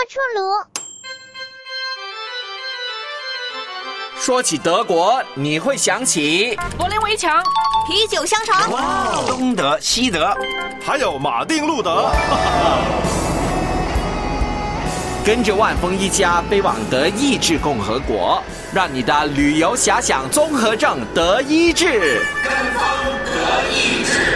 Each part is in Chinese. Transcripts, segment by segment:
出炉。 说起德国，你会想起柏林围墙、 啤酒香肠， 东德、西德， 还有马丁路德。 跟着万峰一家飞往德意志共和国，让你的旅游遐想综合症得医治。 跟风得意志。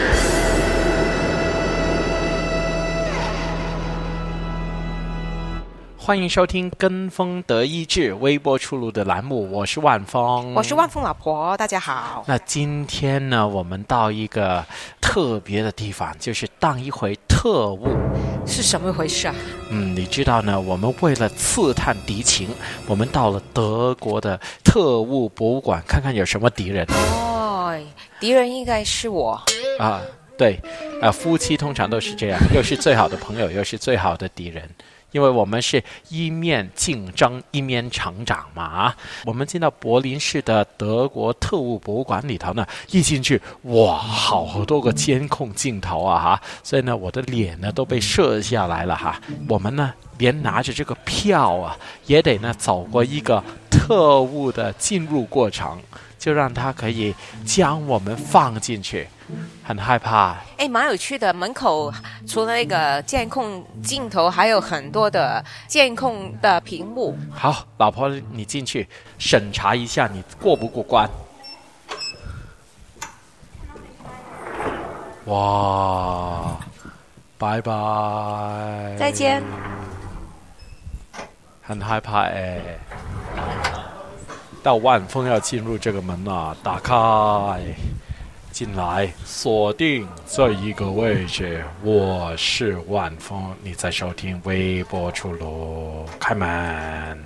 欢迎收听跟风得医治微波出炉的栏目，我是万峰， 我是万峰老婆，大家好。 那今天呢，我们到一个特别的地方，就是当一回特务。 是什么回事啊？ 你知道呢，我们为了刺探敌情，我们到了德国的特务博物馆，看看有什么敌人。 哦，敌人应该是我啊，对，夫妻通常都是这样，又是最好的朋友，又是最好的敌人。因为我们是一面竞争一面成长嘛。我们进到柏林市的德国特务博物馆里头呢，一进去哇，好多个监控镜头啊哈，所以呢我的脸呢都被摄下来了哈。我们呢连拿着这个票啊，也得呢走过一个特务的进入过程，就让他可以将我们放进去。很害怕。 蛮有趣的，门口除了那个监控镜头，还有很多的监控的屏幕。 好，老婆你进去审查一下你过不过关。哇，拜拜， 再见。 很害怕到万峰要进入这个门啊，打开进来，锁定这一个位置。我是万峰，你在收听微波出炉，开门。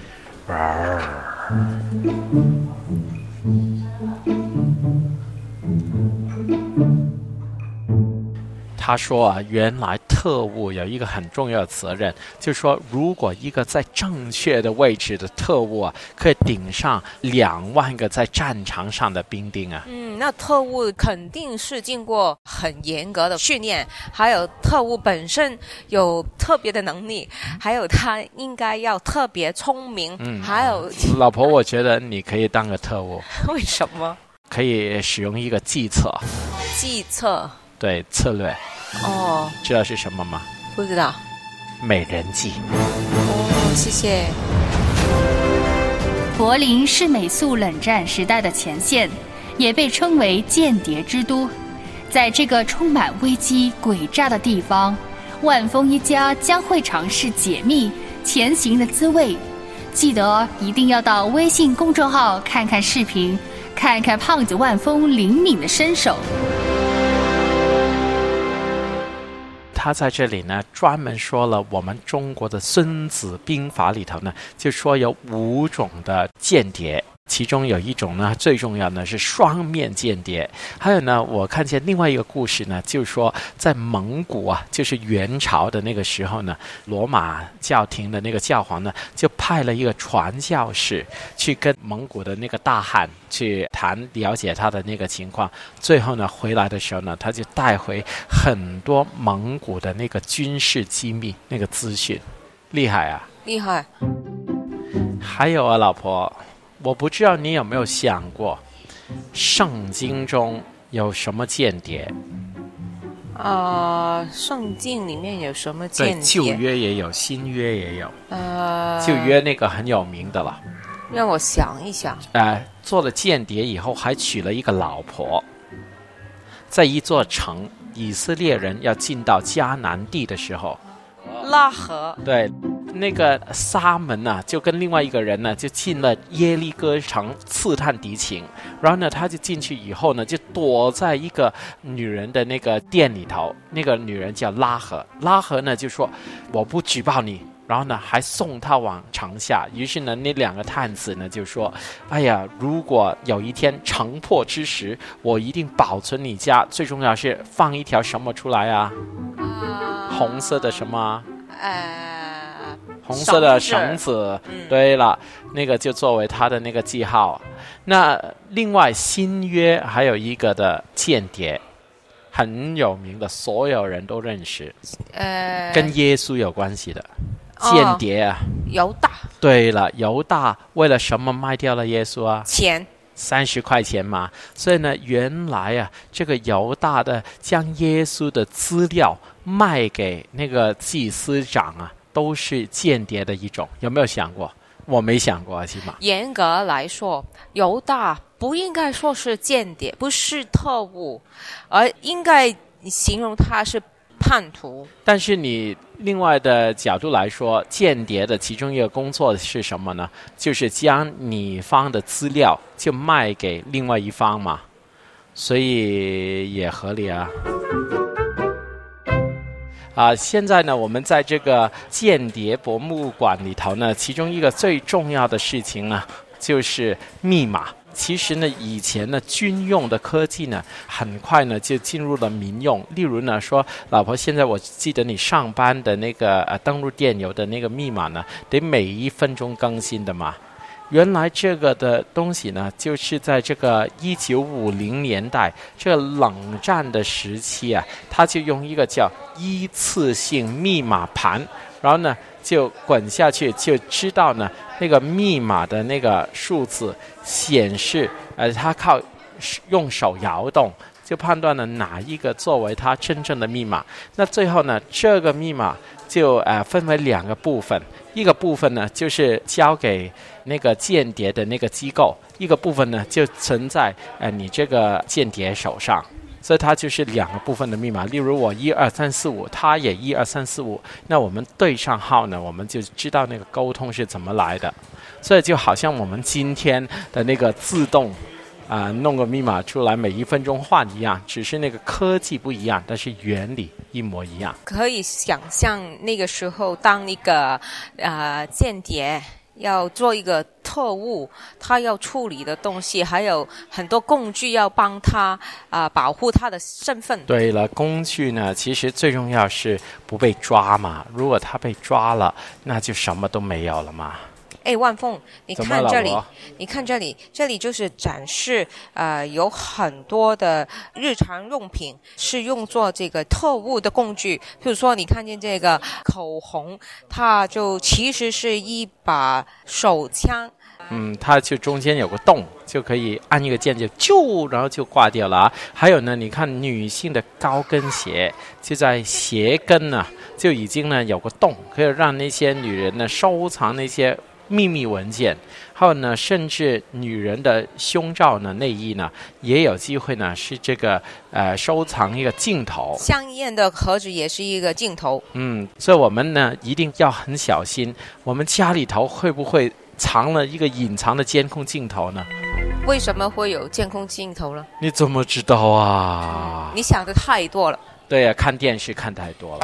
他说啊，原来特务有一个很重要的责任，就是说，如果一个在正确的位置的特务啊，可以顶上2万个在战场上的兵丁啊。 那特务肯定是经过很严格的训练，还有特务本身有特别的能力，还有他应该要特别聪明。还有老婆，我觉得你可以当个特务。 为什么？ 可以使用一个计策。 计策？ 对，策略。知道是什么吗？ 不知道。 美人计。 谢谢。 柏林是美苏冷战时代的前线，也被称为间谍之都。在这个充满危机诡诈的地方，万峰一家将会尝试解密前行的滋味。记得一定要到微信公众号看看视频，看看胖子万峰灵敏的身手。 他在这里呢，专门说了我们中国的《孙子兵法》里头呢，就说有5种的间谍。其中有一种呢，最重要的是双面间谍。还有呢，我看见另外一个故事呢，就是说在蒙古啊，就是元朝的那个时候呢，罗马教廷的那个教皇呢，就派了一个传教士去跟蒙古的那个大汗去谈，了解他的那个情况。最后呢，回来的时候呢，他就带回很多蒙古的那个军事机密那个资讯，厉害啊！ 厉害。 还有啊，老婆。我不知道你有没有想过，圣经中有什么间谍？ 圣经里面有什么间谍？ 对，旧约也有，新约也有。旧约那个很有名的了。 让我想一想。 做了间谍以后，还娶了一个老婆。在一座城，以色列人要进到迦南地的时候， 拉合。 对。那个撒门呢，就跟另外一个人呢，就进了耶利哥城刺探敌情。然后呢，他就进去以后呢，就躲在一个女人的那个店里头。那个女人叫拉合，拉合呢就说我不举报你，然后呢还送他往城下。于是呢，那2个探子呢就说：“哎呀，如果有一天城破之时，我一定保存你家。最重要是放一条什么出来啊？红色的什么？红色的绳子。对了，那个就作为他的那个记号。那另外新约还有一个的间谍，很有名的，所有人都认识，跟耶稣有关系的。 间谍啊。 犹大。 对了，犹大为了什么卖掉了耶稣啊？ 钱。 30块钱嘛。所以呢，原来啊，这个犹大的将耶稣的资料卖给那个祭司长啊，都是间谍的一种。有没有想过？我没想过啊，起码。 严格来说，犹大不应该说是间谍，不是特务，而应该形容他是叛徒。 但是你另外的角度来说，间谍的其中一个工作是什么呢？就是将你方的资料就卖给另外一方嘛，所以也合理啊。现在呢，我们在这个间谍博物馆里头呢，其中一个最重要的事情呢，就是密码。其实呢，以前呢，军用的科技呢，很快呢就进入了民用。例如呢，说老婆，现在我记得你上班的那个登录电邮的那个密码呢，得每1分钟更新的嘛。原来这个的东西呢，就是在这个1950年代，这个冷战的时期啊，他就用一个叫一次性密码盘，然后呢就滚下去，就知道呢那个密码的那个数字显示，他靠用手摇动就判断了哪一个作为他真正的密码。那最后呢，这个密码就分为2个部分，一个部分呢就是交给那个间谍的那个机构，一个部分呢就存在你这个间谍手上。所以它就是2个部分的密码。例如我12345，他也12345，那我们对上号呢，我们就知道那个沟通是怎么来的。所以就好像我们今天的那个自动弄个密码出来，每1分钟换一样，只是那个科技不一样，但是原理一模一样。 可以想象那个时候，当一个间谍要做一个特务，他要处理的东西还有很多工具要帮他保护他的身份。 对了，工具呢，其实最重要是不被抓嘛。如果他被抓了，那就什么都没有了嘛。 万凤，你看这里，你看这里，这里就是展示有很多的日常用品是用作这个特务的工具。譬如说，你看见这个口红，它就其实是一把手枪。 它就中间有个洞，就可以按一个键就然后就挂掉了啊。还有呢，你看女性的高跟鞋，就在鞋跟呢就已经呢有个洞，可以让那些女人呢收藏那些秘密文件。还有呢，甚至女人的胸罩呢、内衣呢，也有机会呢是这个收藏一个镜头。 香烟的盒子也是一个镜头。 所以我们呢一定要很小心，我们家里头会不会藏了一个隐藏的监控镜头呢？ 为什么会有监控镜头呢？ 你怎么知道啊？ 你想的太多了。 对呀，看电视看太多了。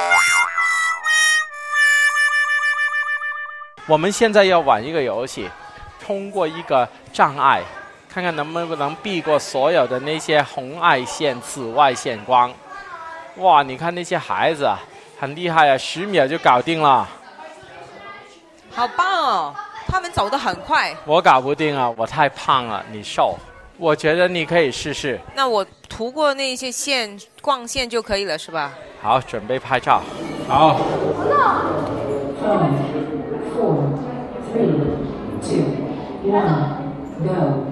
我们现在要玩一个游戏，通过一个障碍，看看能不能避过所有的那些红外线、紫外线光。哇，你看那些孩子很厉害啊，10秒就搞定了。 好棒哦，他们走得很快。 我搞不定啊，我太胖了，你瘦。我觉得你可以试试。 那我涂过那些线，光线就可以了，是吧？ 好，准备拍照。好。4, 3, 2, 1, go.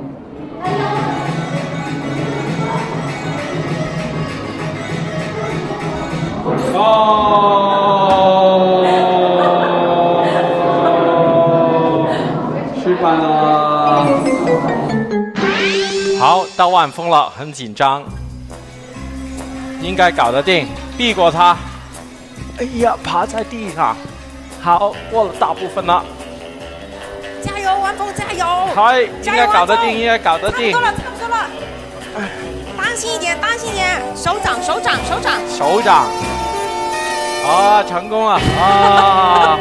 吃饭了。好，到万峰了，很紧张，应该搞得定，避过他。哎呀，爬在地上。好，过了大部分了。 加油，万峰，加油！ 嗨，应该搞得定，应该搞得定。 差不多了。当心一点，当心一点！手掌。 啊，成功了啊！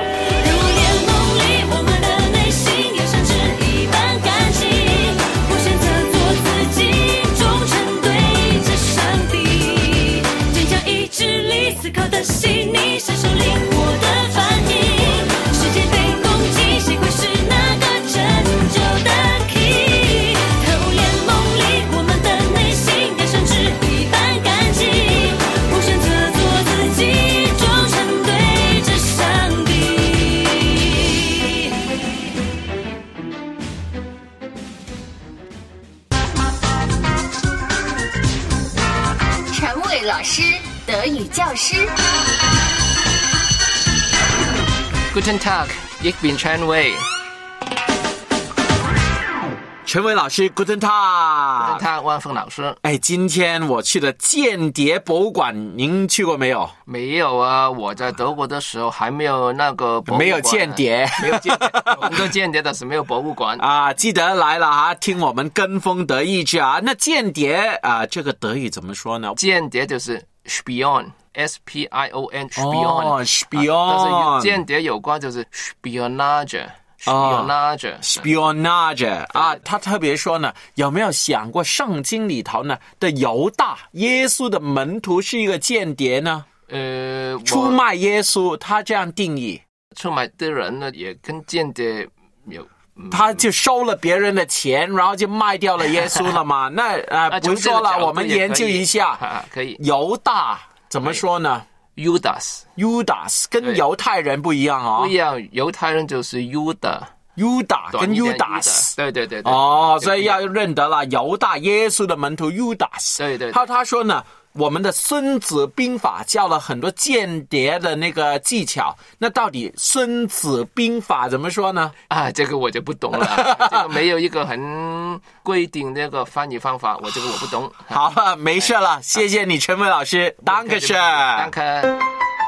语教师。 Guten Tag, ich bin Chen Wei。 陈伟老师 Guten Tag。 Guten Tag， 万峰老师。 今天我去的间谍博物馆，您去过没有？ 没有啊，我在德国的时候还没有那个博物馆， 没有间谍， 没有间谍，有很多间谍，但是没有博物馆啊。记得来了啊，听我们跟风德意志啊。那间谍啊，这个德语怎么说呢？ 间谍就是 Spion，S-P-I-O-N， Spion， 但是与间谍有关就是 Spionage。Spionage 啊，他特别说呢，有没有想过圣经里头呢的犹大耶稣的门徒是一个间谍呢？出卖耶稣，他这样定义。 出卖的人呢，也跟间谍有。 他就收了别人的钱，然后就卖掉了耶稣了吗？那不说了，我们研究一下。 可以。 犹大怎么说呢 ？Judas 跟犹太人不一样哦。 不一样，犹太人就是 Judas 跟 Judas。 对。 所以要认得了，犹大耶稣的门徒 Judas。 对。 他说呢，我们的孙子兵法教了很多间谍的那个技巧，那到底孙子兵法怎么说呢？ 这个我就不懂了，这个没有一个很规定那个翻译方法，我不懂。 好了，没事了，谢谢你陈伟老师，Dankeschön。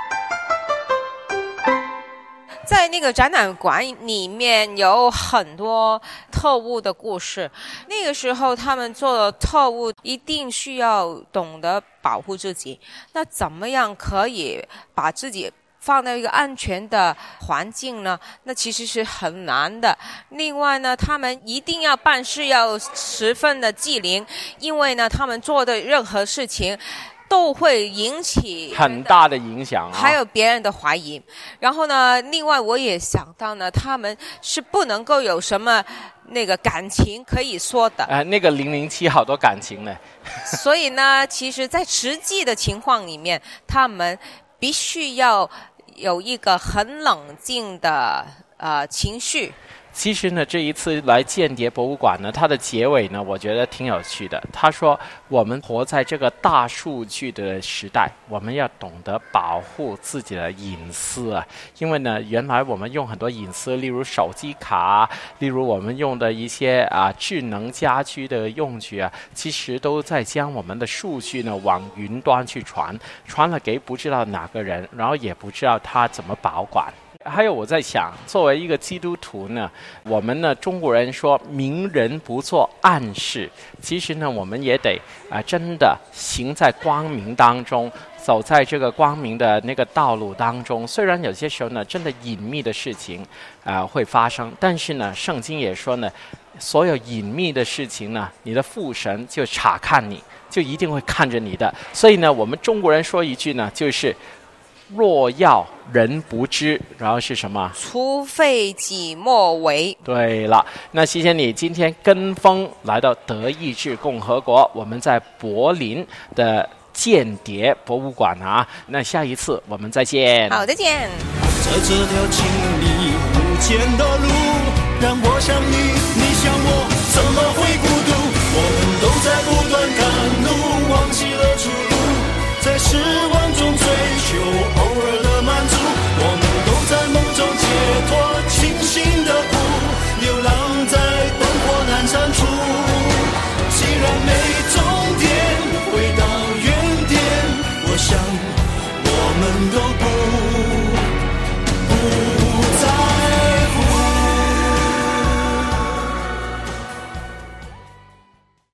在那个展览馆里面有很多特务的故事，那个时候他们做的特务一定需要懂得保护自己，那怎么样可以把自己放到一个安全的环境呢？那其实是很难的。另外呢，他们一定要办事要十分的机灵，因为呢，他们做的任何事情都会引起很大的影响还有别人的怀疑。然后呢，另外我也想到呢，他们是不能够有什么那个感情可以说的。 那个007好多感情呢。 所以呢，其实在实际的情况里面，他们必须要有一个很冷静的情绪。 其实呢，这一次来间谍博物馆呢，它的结尾呢，我觉得挺有趣的。他说，我们活在这个大数据的时代，我们要懂得保护自己的隐私啊。因为呢，原来我们用很多隐私，例如手机卡，例如我们用的一些智能家居的用具啊，其实都在将我们的数据呢往云端去传了给不知道哪个人，然后也不知道他怎么保管。还有我在想，作为一个基督徒呢，我们呢中国人说明人不做暗事，其实呢我们也得真的行在光明当中，走在这个光明的那个道路当中。虽然有些时候呢真的隐秘的事情会发生，但是呢圣经也说呢，所有隐秘的事情呢，你的父神就察看你，就一定会看着你的。所以呢我们中国人说一句呢，就是若要人不知，然后是什么？ 除非己莫为。 对了，那谢谢你今天跟风来到德意志共和国，我们在柏林的间谍博物馆啊。那下一次我们再见。 好，再见。 在这条经历无间的路，让我想你，你想我，怎么会孤独？我们都在不断赶路，忘记了出路，在失望中追求偶尔的满足，我们都在梦中解脱清醒的苦，流浪在灯火阑珊处。既然没终点，回到原点，我想